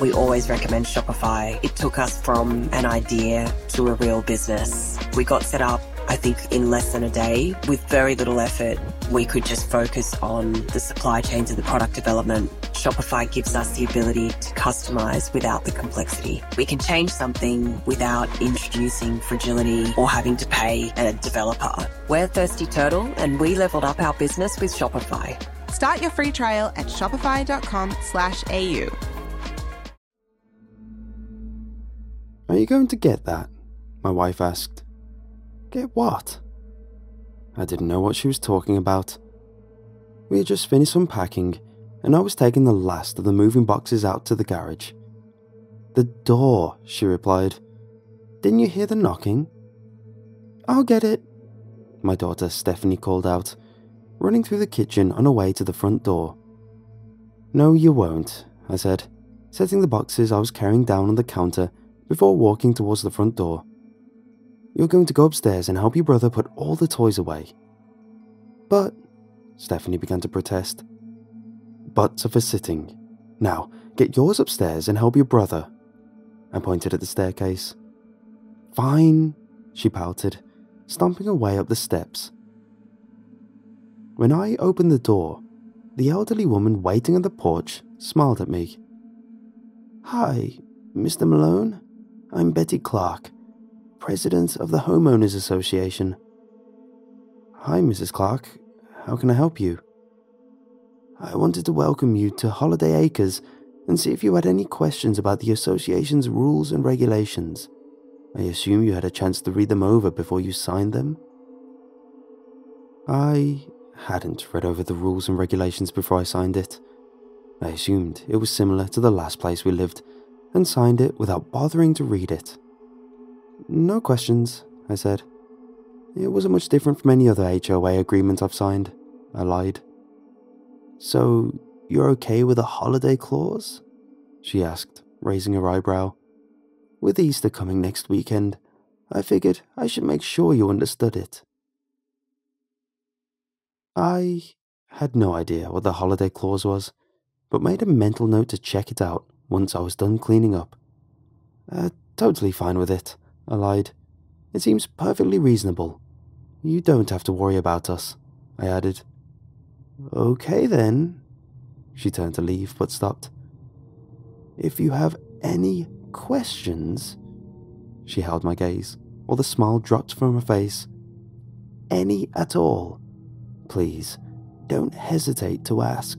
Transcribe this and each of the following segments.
We always recommend Shopify. It took us from an idea to a real business. We got set up, I think, in less than a day with very little effort. We could just focus on the supply chains and the product development. Shopify gives us the ability to customize without the complexity. We can change something without introducing fragility or having to pay a developer. We're Thirsty Turtle, and we leveled up our business with Shopify. Start your free trial at shopify.com/au. Are you going to get that? My wife asked. Get what? I didn't know what she was talking about. We had just finished unpacking, and I was taking the last of the moving boxes out to the garage. The door, she replied. Didn't you hear the knocking? I'll get it, my daughter Stephanie called out, running through the kitchen on her way to the front door. No, you won't, I said, setting the boxes I was carrying down on the counter before walking towards the front door. You're going to go upstairs and help your brother put all the toys away. But, Stephanie began to protest. Buts are for sitting. Now, get yours upstairs and help your brother. I pointed at the staircase. Fine, she pouted, stomping her way up the steps. When I opened the door, the elderly woman waiting on the porch smiled at me. Hi, Mr. Malone. I'm Betty Clark, President of the Homeowners Association. Hi, Mrs. Clark. How can I help you? I wanted to welcome you to Holiday Acres and see if you had any questions about the association's rules and regulations. I assume you had a chance to read them over before you signed them? I hadn't read over the rules and regulations before I signed it. I assumed it was similar to the last place we lived and signed it without bothering to read it. No questions, I said. It wasn't much different from any other HOA agreement I've signed, I lied. So, you're okay with a holiday clause? She asked, raising her eyebrow. With Easter coming next weekend, I figured I should make sure you understood it. I had no idea what the holiday clause was, but made a mental note to check it out once I was done cleaning up. Totally fine with it, I lied. It seems perfectly reasonable. You don't have to worry about us, I added. Okay then. She turned to leave but stopped. If you have any questions, she held my gaze, while the smile dropped from her face. Any at all, please don't hesitate to ask.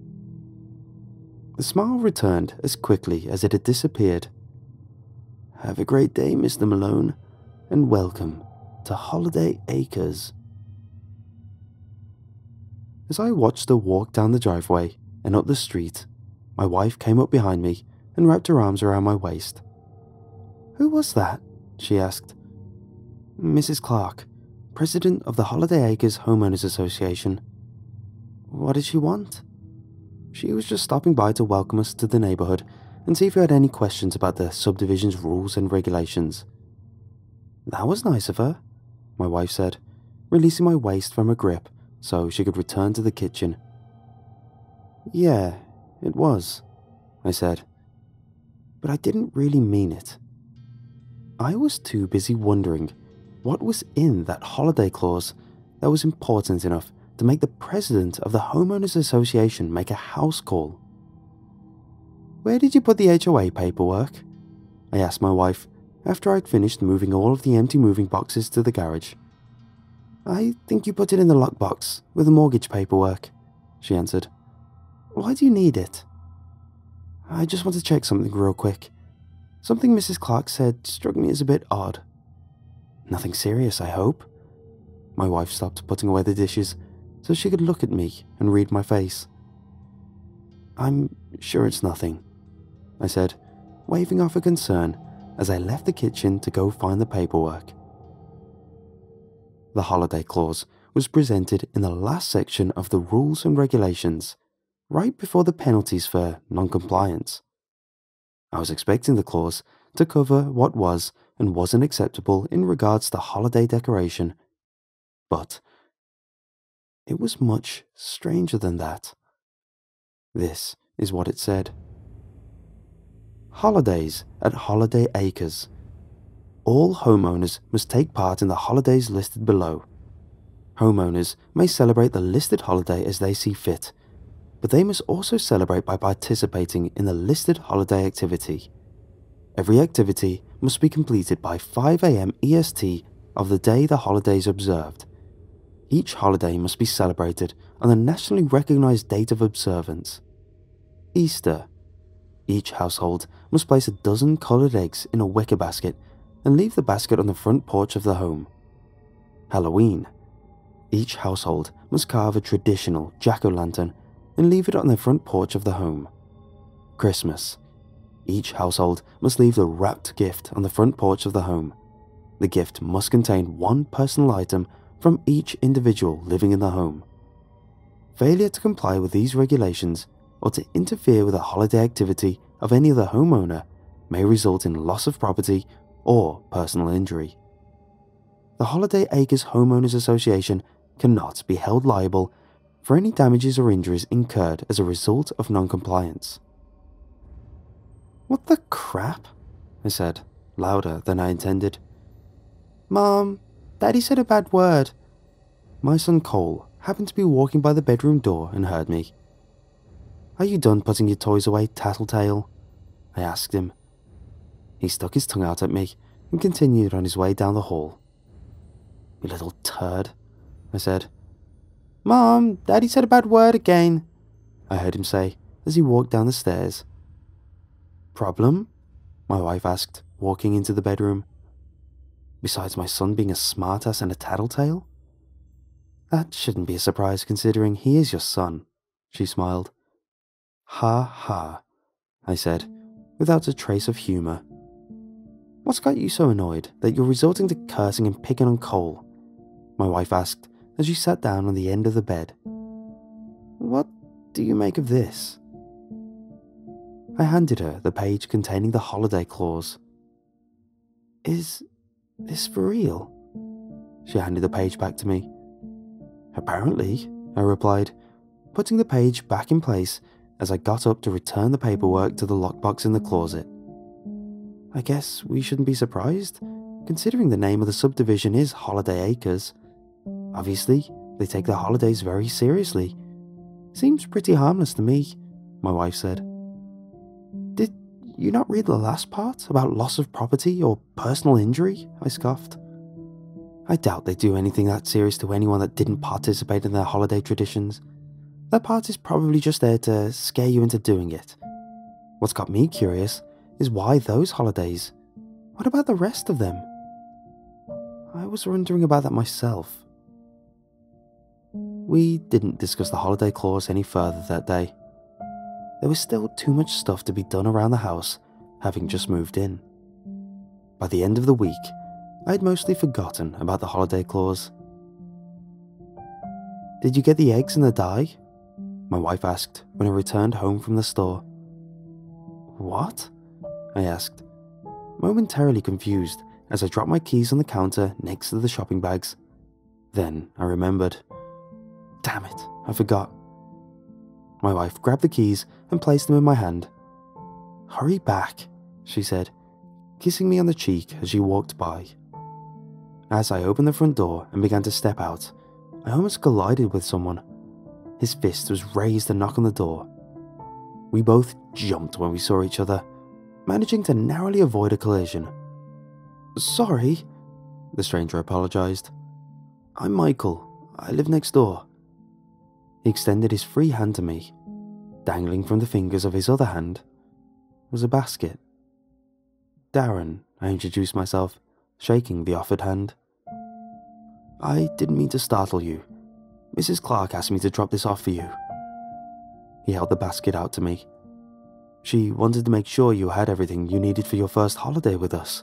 The smile returned as quickly as it had disappeared. Have a great day, Mr. Malone, and welcome to Holiday Acres. As I watched her walk down the driveway and up the street, my wife came up behind me and wrapped her arms around my waist. Who was that? She asked. Mrs. Clark, President of the Holiday Acres Homeowners Association. What did she want? She was just stopping by to welcome us to the neighborhood and see if we had any questions about the subdivision's rules and regulations. That was nice of her, my wife said, releasing my waist from her grip so she could return to the kitchen. Yeah, it was, I said, but I didn't really mean it. I was too busy wondering what was in that holiday clause that was important enough to make the president of the Homeowners Association make a house call. Where did you put the HOA paperwork? I asked my wife after I'd finished moving all of the empty moving boxes to the garage. I think you put it in the lockbox with the mortgage paperwork, she answered. Why do you need it? I just want to check something real quick. Something Mrs. Clark said struck me as a bit odd. Nothing serious, I hope. My wife stopped putting away the dishes so she could look at me and read my face. I'm sure it's nothing, I said, waving off a concern as I left the kitchen to go find the paperwork. The holiday clause was presented in the last section of the rules and regulations, right before the penalties for non-compliance. I was expecting the clause to cover what was and wasn't acceptable in regards to holiday decoration, but it was much stranger than that. This is what it said. Holidays at Holiday Acres. All homeowners must take part in the holidays listed below. Homeowners may celebrate the listed holiday as they see fit, but they must also celebrate by participating in the listed holiday activity. Every activity must be completed by 5 a.m. EST of the day the holiday is observed. Each holiday must be celebrated on a nationally recognized date of observance. Easter. Each household must place a dozen colored eggs in a wicker basket and leave the basket on the front porch of the home. Halloween. Each household must carve a traditional jack-o'-lantern and leave it on the front porch of the home. Christmas. Each household must leave the wrapped gift on the front porch of the home. The gift must contain one personal item from each individual living in the home. Failure to comply with these regulations or to interfere with the holiday activity of any other homeowner may result in loss of property or personal injury. The Holiday Acres Homeowners Association cannot be held liable for any damages or injuries incurred as a result of non-compliance. "What the crap?" I said, louder than I intended. "Mom, Daddy said a bad word." My son Cole happened to be walking by the bedroom door and heard me. "Are you done putting your toys away, Tattletale?" I asked him. He stuck his tongue out at me and continued on his way down the hall. "You little turd," I said. "Mom, Daddy said a bad word again," I heard him say as he walked down the stairs. "Problem?" my wife asked, walking into the bedroom. "Besides my son being a smartass and a tattletale?" "That shouldn't be a surprise considering he is your son," she smiled. "Ha ha," I said, without a trace of humour. "What's got you so annoyed that you're resorting to cursing and picking on Cole?" my wife asked as she sat down on the end of the bed. "What do you make of this?" I handed her the page containing the holiday clause. "Is this for real?" She handed the page back to me. "Apparently," I replied, putting the page back in place as I got up to return the paperwork to the lockbox in the closet. "I guess we shouldn't be surprised, considering the name of the subdivision is Holiday Acres. Obviously, they take their holidays very seriously. Seems pretty harmless to me," my wife said. "Did you not read the last part about loss of property or personal injury?" I scoffed. "I doubt they do anything that serious to anyone that didn't participate in their holiday traditions. That part is probably just there to scare you into doing it. What's got me curious is why those holidays? What about the rest of them?" I was wondering about that myself. We didn't discuss the holiday clause any further that day. There was still too much stuff to be done around the house, having just moved in. By the end of the week, I had mostly forgotten about the holiday clause. "Did you get the eggs and the dye?" my wife asked when I returned home from the store. "What?" I asked, momentarily confused as I dropped my keys on the counter next to the shopping bags. Then I remembered. Damn it, I forgot. My wife grabbed the keys and placed them in my hand. "Hurry back," she said, kissing me on the cheek as she walked by. As I opened the front door and began to step out, I almost collided with someone. His fist was raised to knock on the door. We both jumped when we saw each other, managing to narrowly avoid a collision. "Sorry," the stranger apologized. "I'm Michael. I live next door." He extended his free hand to me. Dangling from the fingers of his other hand was a basket. "Darren," I introduced myself, shaking the offered hand. "I didn't mean to startle you. Mrs. Clark asked me to drop this off for you." He held the basket out to me. "She wanted to make sure you had everything you needed for your first holiday with us."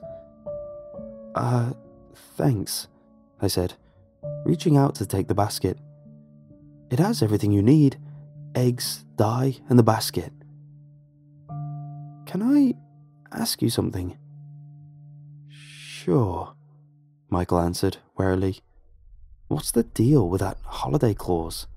Thanks," I said, reaching out to take the basket. "It has everything you need. Eggs, dye, and the basket." "Can I ask you something?" "Sure," Michael answered warily. "What's the deal with that holiday clause?"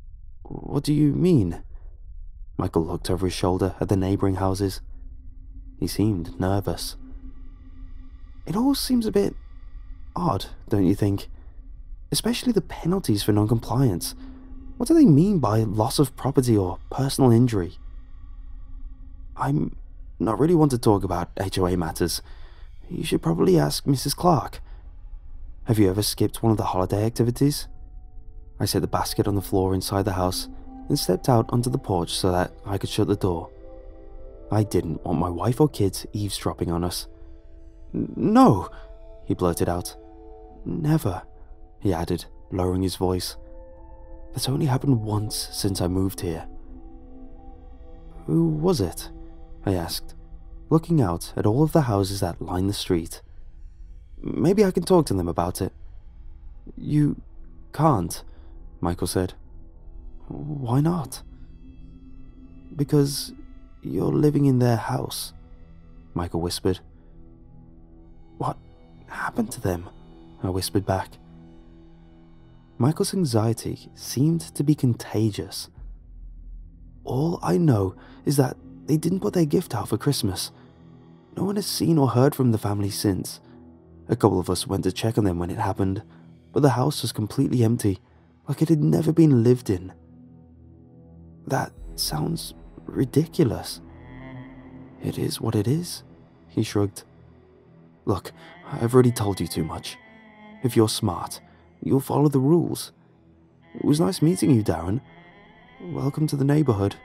"What do you mean?" Michael looked over his shoulder at the neighbouring houses. He seemed nervous. It all seems a bit odd, don't you think? Especially the penalties for non-compliance. What do they mean by loss of property or personal injury? I'm not really one to talk about HOA matters. You should probably ask Mrs. Clark. Have you ever skipped one of the holiday activities? I set the basket on the floor inside the house and stepped out onto the porch so that I could shut the door. I didn't want my wife or kids eavesdropping on us. No, he blurted out. Never, he added, lowering his voice. That's only happened once since I moved here. Who was it? I asked, looking out at all of the houses that line the street. Maybe I can talk to them about it. You can't, Michael said. Why not? Because you're living in their house, Michael whispered. What happened to them? I whispered back. Michael's anxiety seemed to be contagious. All I know is that they didn't put their gift out for Christmas. No one has seen or heard from the family since. A couple of us went to check on them when it happened, but the house was completely empty, like it had never been lived in. That sounds ridiculous. It is what it is, he shrugged. Look, I've already told you too much. If you're smart, you'll follow the rules. It was nice meeting you, Darren. Welcome to the neighborhood.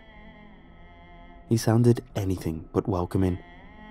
He sounded anything but welcoming.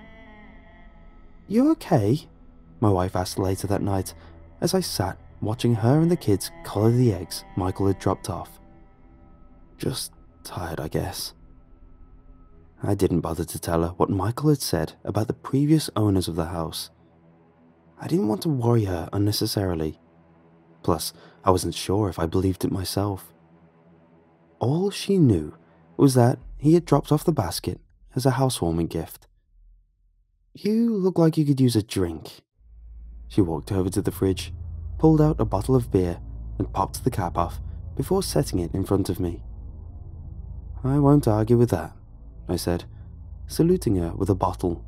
You okay? My wife asked later that night as I sat watching her and the kids collar the eggs Michael had dropped off. Just tired, I guess. I didn't bother to tell her what Michael had said about the previous owners of the house. I didn't want to worry her unnecessarily. Plus, I wasn't sure if I believed it myself. All she knew was that he had dropped off the basket as a housewarming gift. You look like you could use a drink. She walked over to the fridge, pulled out a bottle of beer, and popped the cap off before setting it in front of me. I won't argue with that, I said, saluting her with a bottle.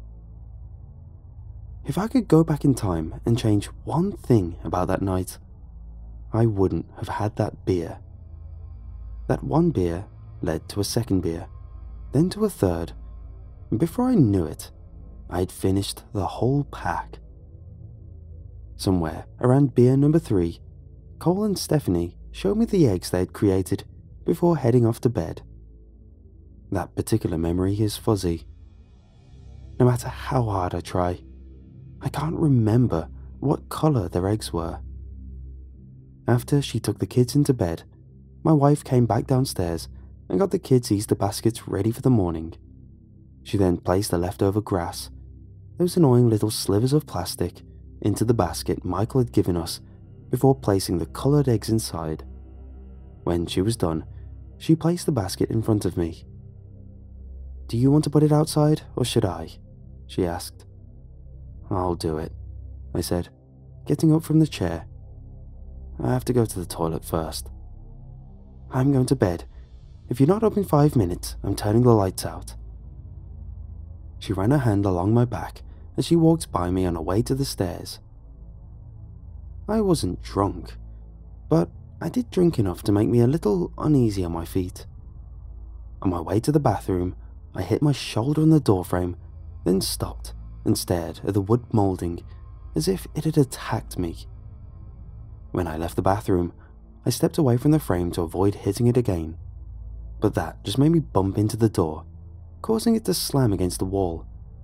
If I could go back in time and change one thing about that night, I wouldn't have had that beer. That one beer led to a second beer, then to a third, and before I knew it, I had finished the whole pack. Somewhere around beer number 3, Cole and Stephanie showed me the eggs they had created before heading off to bed. That particular memory is fuzzy. No matter how hard I try, I can't remember what colour their eggs were. After she took the kids into bed, my wife came back downstairs and got the kids' Easter baskets ready for the morning. She then placed the leftover grass, those annoying little slivers of plastic, into the basket Michael had given us before placing the coloured eggs inside. When she was done, she placed the basket in front of me. Do you want to put it outside, or should I? She asked. I'll do it, I said, getting up from the chair. I have to go to the toilet first. I'm going to bed. If you're not up in 5 minutes, I'm turning the lights out. She ran her hand along my back as she walked by me on her way to the stairs. I wasn't drunk, but I did drink enough to make me a little uneasy on my feet. On my way to the bathroom, I hit my shoulder on the doorframe, then stopped and stared at the wood moulding as if it had attacked me. When I left the bathroom, I stepped away from the frame to avoid hitting it again, but that just made me bump into the door, causing it to slam against the wall.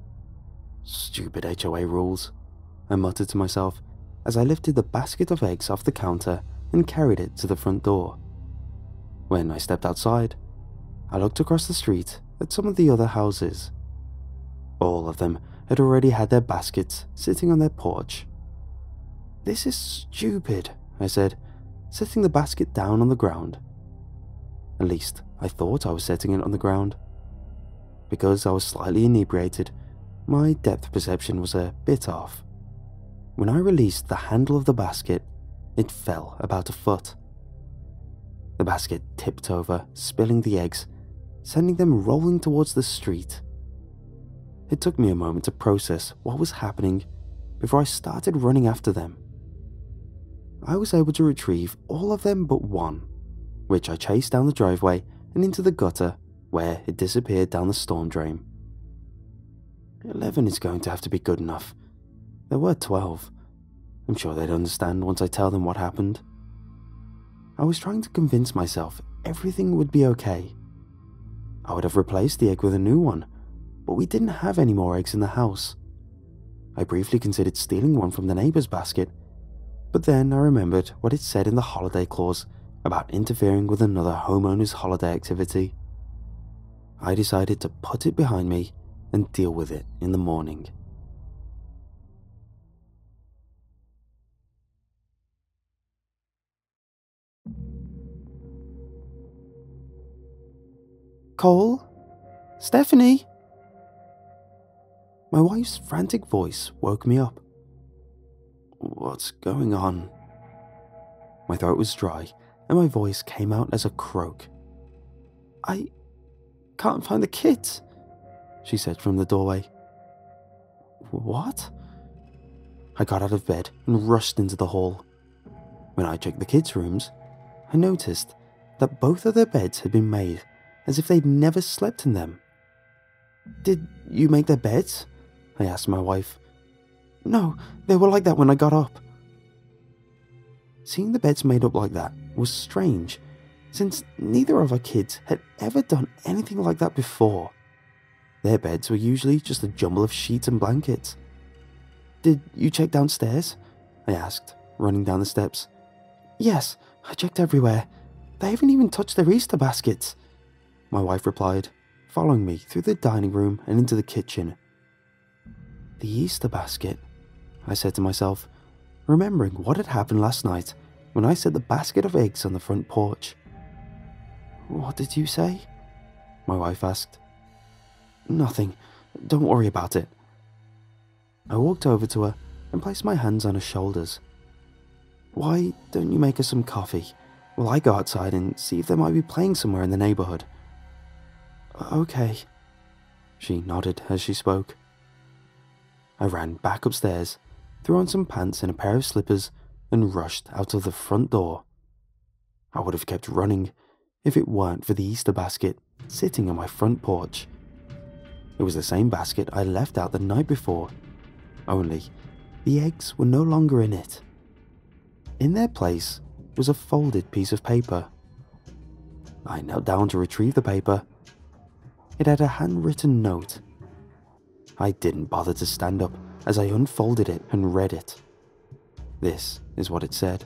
Stupid HOA rules, I muttered to myself as I lifted the basket of eggs off the counter and carried it to the front door. When I stepped outside, I looked across the street at some of the other houses. All of them had already had their baskets sitting on their porch. This is stupid, I said, setting the basket down on the ground. At least, I thought I was setting it on the ground. Because I was slightly inebriated, my depth perception was a bit off. When I released the handle of the basket, it fell about a foot. The basket tipped over, spilling the eggs, sending them rolling towards the street. It took me a moment to process what was happening before I started running after them. I was able to retrieve all of them but one, which I chased down the driveway and into the gutter where it disappeared down the storm drain. 11 is going to have to be good enough. There were 12. I'm sure they'd understand once I tell them what happened. I was trying to convince myself everything would be okay. I would have replaced the egg with a new one, but we didn't have any more eggs in the house. I briefly considered stealing one from the neighbor's basket, but then I remembered what it said in the holiday clause about interfering with another homeowner's holiday activity. I decided to put it behind me and deal with it in the morning. Cole? Stephanie? My wife's frantic voice woke me up. What's going on? My throat was dry and my voice came out as a croak. I can't find the kids, she said from the doorway. What? I got out of bed and rushed into the hall. When I checked the kids' rooms, I noticed that both of their beds had been made as if they'd never slept in them. Did you make their beds? I asked my wife. No, they were like that when I got up. Seeing the beds made up like that was strange, since neither of our kids had ever done anything like that before. Their beds were usually just a jumble of sheets and blankets. Did you check downstairs? I asked, running down the steps. Yes, I checked everywhere. They haven't even touched their Easter baskets, my wife replied, following me through the dining room and into the kitchen. The Easter basket, I said to myself, remembering what had happened last night when I set the basket of eggs on the front porch. What did you say? My wife asked. Nothing. Don't worry about it. I walked over to her and placed my hands on her shoulders. Why don't you make us some coffee while I go outside and see if they might be playing somewhere in the neighborhood? Okay, she nodded as she spoke. I ran back upstairs, threw on some pants and a pair of slippers, and rushed out of the front door. I would have kept running if it weren't for the Easter basket sitting on my front porch. It was the same basket I left out the night before, only the eggs were no longer in it. In their place was a folded piece of paper. I knelt down to retrieve the paper. It had a handwritten note. I didn't bother to stand up as I unfolded it and read it. This is what it said.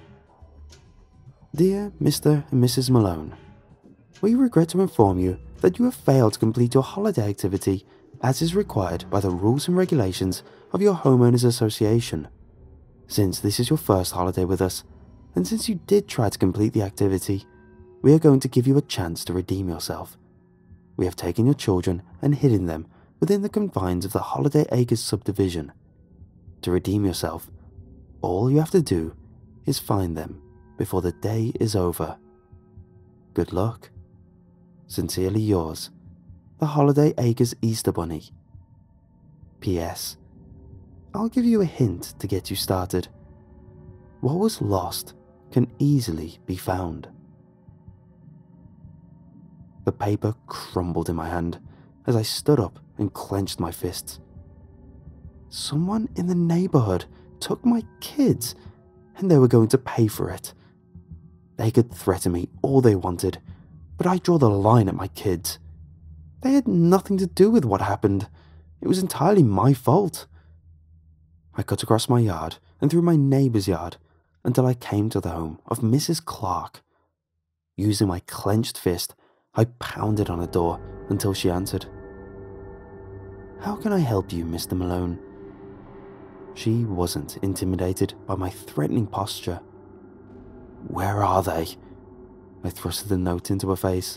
Dear Mr. and Mrs. Malone, we regret to inform you that you have failed to complete your holiday activity as is required by the rules and regulations of your homeowners association. Since this is your first holiday with us, and since you did try to complete the activity, we are going to give you a chance to redeem yourself. We have taken your children and hidden them within the confines of the Holiday Acres subdivision. To redeem yourself, all you have to do is find them before the day is over. Good luck. Sincerely yours, the Holiday Acres Easter Bunny. P.S. I'll give you a hint to get you started. What was lost can easily be found. The paper crumbled in my hand as I stood up and clenched my fists. Someone in the neighborhood took my kids, and they were going to pay for it. They could threaten me all they wanted, but I draw the line at my kids. They had nothing to do with what happened. It was entirely my fault. I cut across my yard and through my neighbor's yard until I came to the home of Mrs. Clark. Using my clenched fist, I pounded on her door until she answered. How can I help you, Mr. Malone? She wasn't intimidated by my threatening posture. Where are they? I thrusted the note into her face.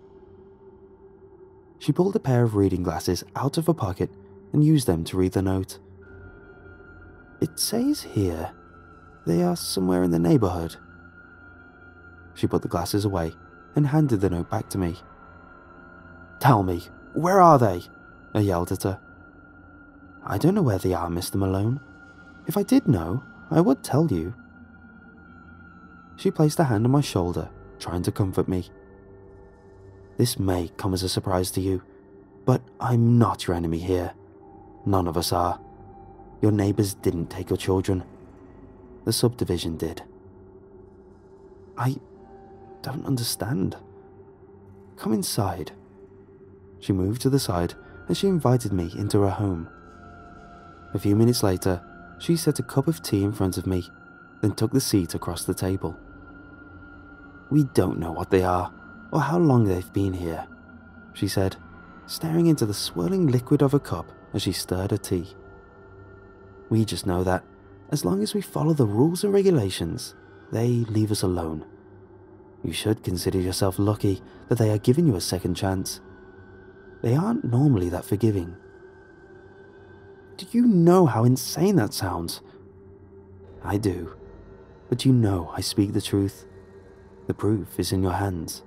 She pulled a pair of reading glasses out of her pocket and used them to read the note. It says here they are somewhere in the neighborhood. She put the glasses away and handed the note back to me. Tell me, where are they? I yelled at her, I don't know where they are, Mr. Malone. If I did know, I would tell you. She placed a hand on my shoulder, trying to comfort me. This may come as a surprise to you, but I'm not your enemy here. None of us are. Your neighbors didn't take your children. The subdivision did. I don't understand. Come inside. She moved to the side and she invited me into her home. A few minutes later, she set a cup of tea in front of me, then took the seat across the table. We don't know what they are or how long they've been here, she said, staring into the swirling liquid of her cup as she stirred her tea. We just know that, as long as we follow the rules and regulations, they leave us alone. You should consider yourself lucky that they are giving you a second chance. They aren't normally that forgiving. Do you know how insane that sounds? I do, but you know I speak the truth. The proof is in your hands.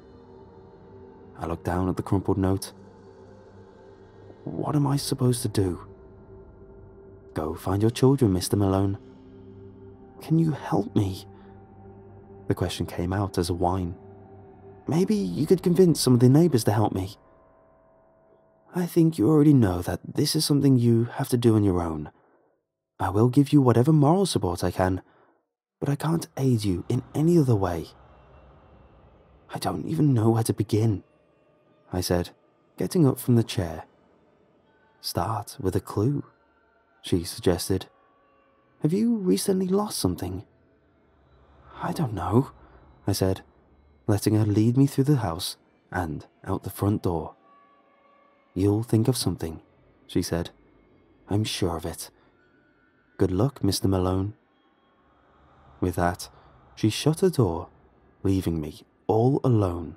I looked down at the crumpled note. What am I supposed to do? Go find your children, Mr. Malone. Can you help me? The question came out as a whine. Maybe you could convince some of the neighbors to help me. I think you already know that this is something you have to do on your own. I will give you whatever moral support I can, but I can't aid you in any other way. I don't even know where to begin, I said, getting up from the chair. Start with a clue, she suggested. Have you recently lost something? I don't know, I said, letting her lead me through the house and out the front door. You'll think of something, she said. I'm sure of it. Good luck, Mr. Malone. With that, she shut her door, leaving me all alone.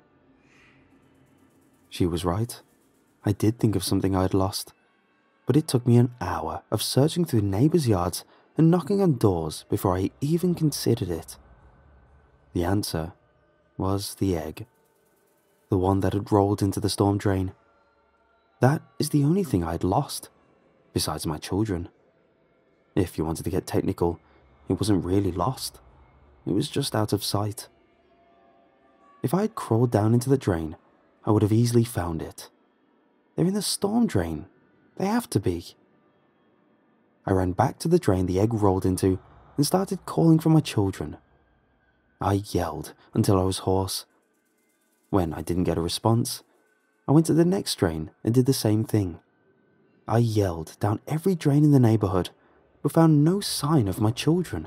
She was right. I did think of something I had lost, but it took me an hour of searching through neighbors' yards and knocking on doors before I even considered it. The answer was the egg, the one that had rolled into the storm drain. That is the only thing I had lost, besides my children. If you wanted to get technical, it wasn't really lost. It was just out of sight. If I had crawled down into the drain, I would have easily found it. They're in the storm drain. They have to be. I ran back to the drain the egg rolled into and started calling for my children. I yelled until I was hoarse. When I didn't get a response, I went to the next drain and did the same thing. I yelled down every drain in the neighborhood, but found no sign of my children.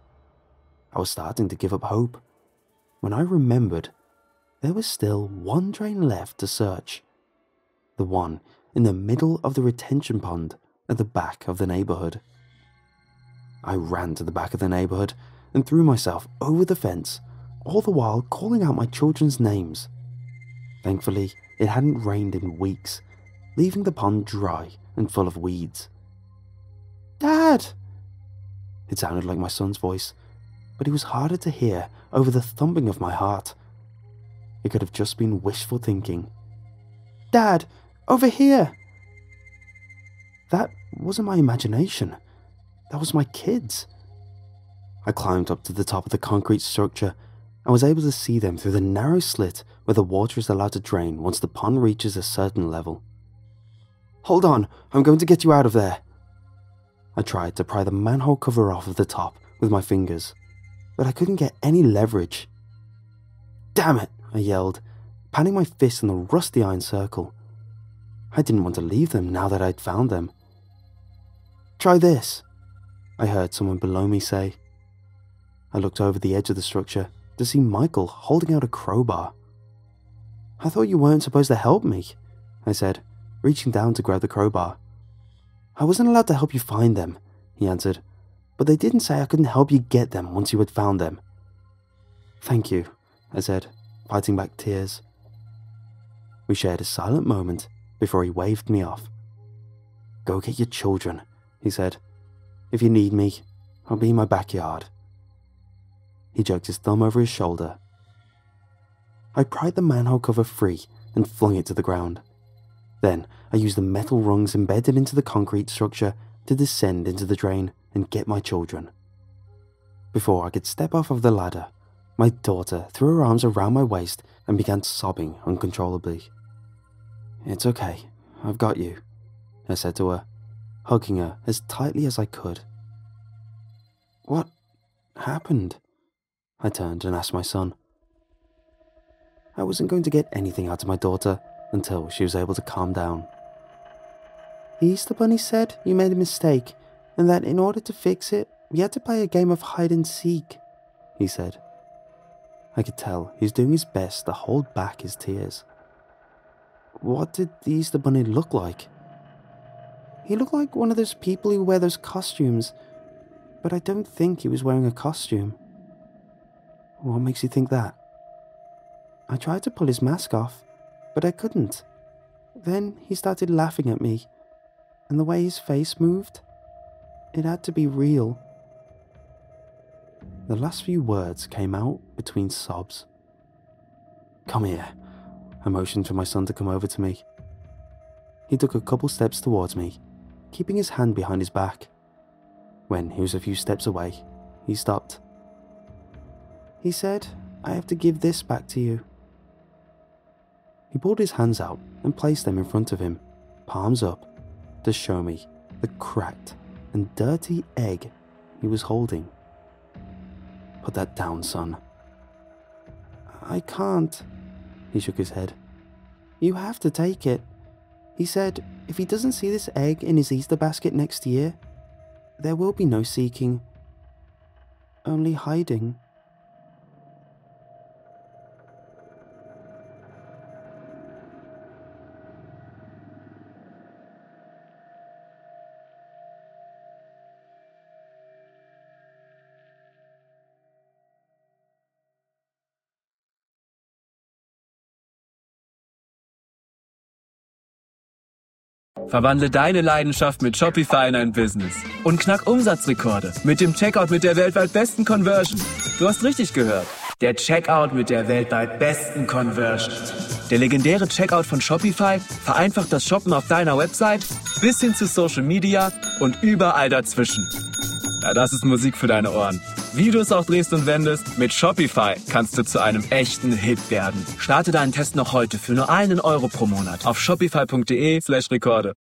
I was starting to give up hope when I remembered there was still one drain left to search. The one in the middle of the retention pond at the back of the neighborhood. I ran to the back of the neighborhood and threw myself over the fence, all the while calling out my children's names. Thankfully, it hadn't rained in weeks, leaving the pond dry and full of weeds. Dad! It sounded like my son's voice, but it was harder to hear over the thumping of my heart. It could have just been wishful thinking. Dad, over here! That wasn't my imagination. That was my kids. I climbed up to the top of the concrete structure and was able to see them through the narrow slit where the water is allowed to drain once the pond reaches a certain level. Hold on, I'm going to get you out of there. I tried to pry the manhole cover off of the top with my fingers, but I couldn't get any leverage. Damn it, I yelled, pounding my fist in the rusty iron circle. I didn't want to leave them now that I'd found them. Try this, I heard someone below me say. I looked over the edge of the structure to see Michael holding out a crowbar. I thought you weren't supposed to help me, I said, reaching down to grab the crowbar. I wasn't allowed to help you find them, he answered, but they didn't say I couldn't help you get them once you had found them. Thank you, I said, fighting back tears. We shared a silent moment before he waved me off. Go get your children, he said. If you need me, I'll be in my backyard. He jerked his thumb over his shoulder. I pried the manhole cover free and flung it to the ground. Then I used the metal rungs embedded into the concrete structure to descend into the drain and get my children. Before I could step off of the ladder, my daughter threw her arms around my waist and began sobbing uncontrollably. "It's okay, I've got you," I said to her, hugging her as tightly as I could. "What happened?" I turned and asked my son. I wasn't going to get anything out of my daughter until she was able to calm down. "The Easter Bunny said you made a mistake and that in order to fix it, we had to play a game of hide and seek," he said. I could tell he was doing his best to hold back his tears. "What did the Easter Bunny look like?" "He looked like one of those people who wear those costumes, but I don't think he was wearing a costume." "What makes you think that?" "I tried to pull his mask off, but I couldn't. Then he started laughing at me, and the way his face moved, it had to be real." The last few words came out between sobs. "Come here," I motioned for my son to come over to me. He took a couple steps towards me, keeping his hand behind his back. When he was a few steps away, he stopped. He said, "I have to give this back to you." He pulled his hands out and placed them in front of him, palms up, to show me the cracked and dirty egg he was holding. "Put that down, son." "I can't." He shook his head. "You have to take it. He said if he doesn't see this egg in his Easter basket next year, there will be no seeking, only hiding." Verwandle deine Leidenschaft mit Shopify in ein Business und knack Umsatzrekorde mit dem Checkout mit der weltweit besten Conversion. Du hast richtig gehört. Der Checkout mit der weltweit besten Conversion. Der legendäre Checkout von Shopify vereinfacht das Shoppen auf deiner Website bis hin zu Social Media und überall dazwischen. Ja, das ist Musik für deine Ohren. Wie du es auch drehst und wendest, mit Shopify kannst du zu einem echten Hit werden. Starte deinen Test noch heute für nur €1 pro Monat auf shopify.de/Rekorde.